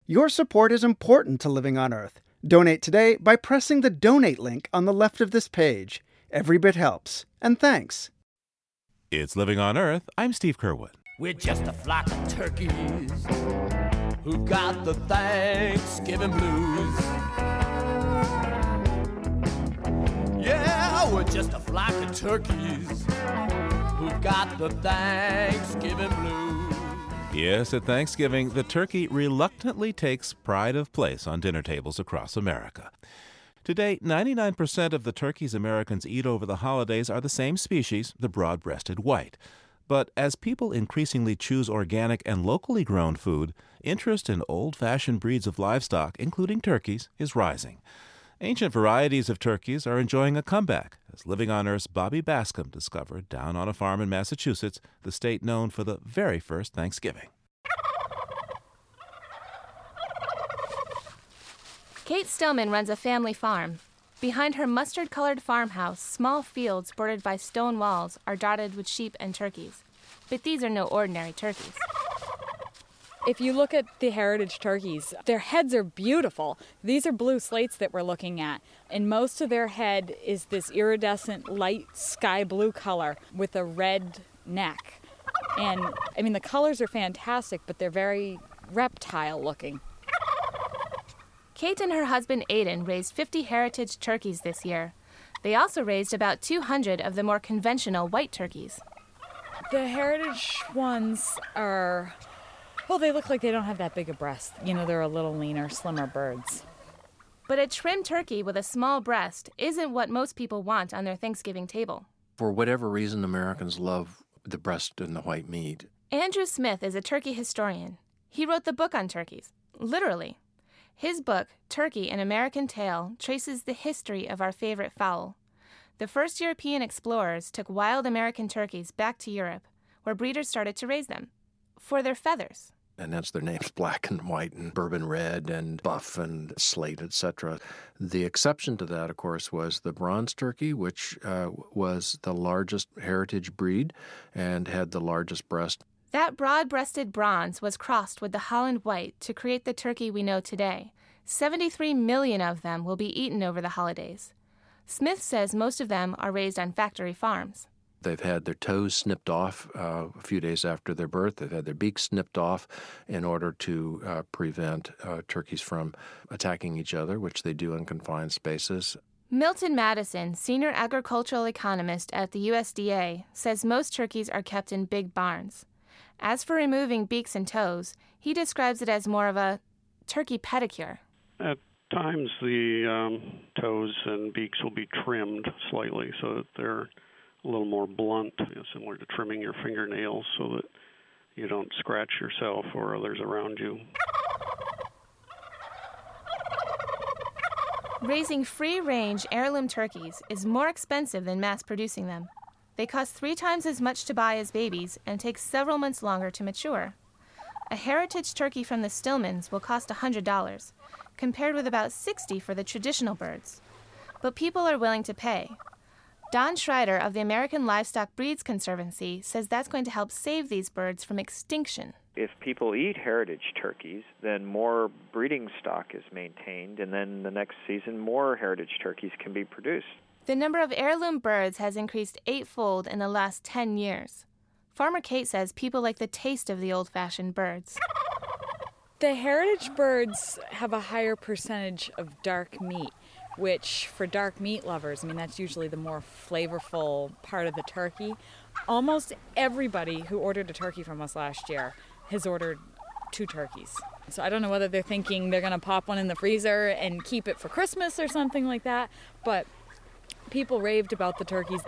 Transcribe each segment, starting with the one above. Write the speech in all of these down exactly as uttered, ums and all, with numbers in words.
Your support is important to Living on Earth. Donate today by pressing the donate link on the left of this page. Every bit helps. And thanks. It's Living on Earth. I'm Steve Curwood. We're just a flock of turkeys who got the Thanksgiving blues. Yeah, we're just a flock of turkeys who got the Thanksgiving blues. Yes, at Thanksgiving, the turkey reluctantly takes pride of place on dinner tables across America. Today, ninety-nine percent of the turkeys Americans eat over the holidays are the same species, the broad-breasted white. But as people increasingly choose organic and locally grown food, interest in old-fashioned breeds of livestock, including turkeys, is rising. Ancient varieties of turkeys are enjoying a comeback, as Living on Earth's Bobby Bascom discovered down on a farm in Massachusetts, the state known for the very first Thanksgiving. Kate Stillman runs a family farm. Behind her mustard-colored farmhouse, small fields bordered by stone walls are dotted with sheep and turkeys. But these are no ordinary turkeys. If you look at the heritage turkeys, their heads are beautiful. These are blue slates that we're looking at. And most of their head is this iridescent light sky blue color with a red neck. And, I mean, the colors are fantastic, but they're very reptile looking. Kate and her husband Aidan raised fifty heritage turkeys this year. They also raised about two hundred of the more conventional white turkeys. The heritage ones are, well, they look like they don't have that big a breast. You know, they're a little leaner, slimmer birds. But a trim turkey with a small breast isn't what most people want on their Thanksgiving table. For whatever reason, Americans love the breast and the white meat. Andrew Smith is a turkey historian. He wrote the book on turkeys, literally. His book, Turkey, An American Tale, traces the history of our favorite fowl. The first European explorers took wild American turkeys back to Europe, where breeders started to raise them for their feathers. And hence their names, black and white and bourbon red and buff and slate, et cetera. The exception to that, of course, was the bronze turkey, which uh, was the largest heritage breed and had the largest breast. That broad-breasted bronze was crossed with the Holland white to create the turkey we know today. seventy-three million of them will be eaten over the holidays. Smith says most of them are raised on factory farms. They've had their toes snipped off uh, a few days after their birth. They've had their beaks snipped off in order to uh, prevent uh, turkeys from attacking each other, which they do in confined spaces. Milton Madison, senior agricultural economist at the U S D A, says most turkeys are kept in big barns. As for removing beaks and toes, he describes it as more of a turkey pedicure. At times, the um, toes and beaks will be trimmed slightly so that they're a little more blunt, you know, similar to trimming your fingernails so that you don't scratch yourself or others around you. Raising free-range heirloom turkeys is more expensive than mass-producing them. They cost three times as much to buy as babies and take several months longer to mature. A heritage turkey from the Stillmans will cost one hundred dollars, compared with about sixty dollars for the traditional birds. But people are willing to pay. Don Schreider of the American Livestock Breeds Conservancy says that's going to help save these birds from extinction. If people eat heritage turkeys, then more breeding stock is maintained, and then the next season more heritage turkeys can be produced. The number of heirloom birds has increased eightfold in the last ten years. Farmer Kate says people like the taste of the old-fashioned birds. The heritage birds have a higher percentage of dark meat, which for dark meat lovers, I mean, that's usually the more flavorful part of the turkey. Almost everybody who ordered a turkey from us last year has ordered two turkeys. So I don't know whether they're thinking they're going to pop one in the freezer and keep it for Christmas or something like that, but people raved about the turkeys.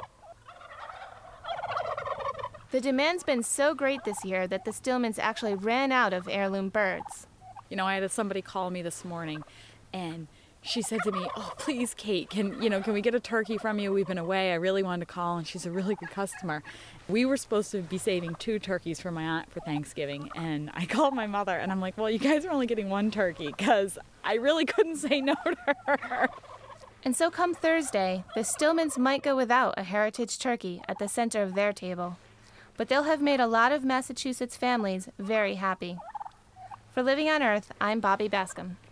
The demand's been so great this year that the Stillmans actually ran out of heirloom birds. You know, I had somebody call me this morning, and she said to me, "Oh, please, Kate, can you know, can we get a turkey from you? We've been away. I really wanted to call," and she's a really good customer. We were supposed to be saving two turkeys for my aunt for Thanksgiving, and I called my mother, and I'm like, "Well, you guys are only getting one turkey," because I really couldn't say no to her. And so come Thursday, the Stillmans might go without a heritage turkey at the center of their table. But they'll have made a lot of Massachusetts families very happy. For Living on Earth, I'm Bobby Bascom.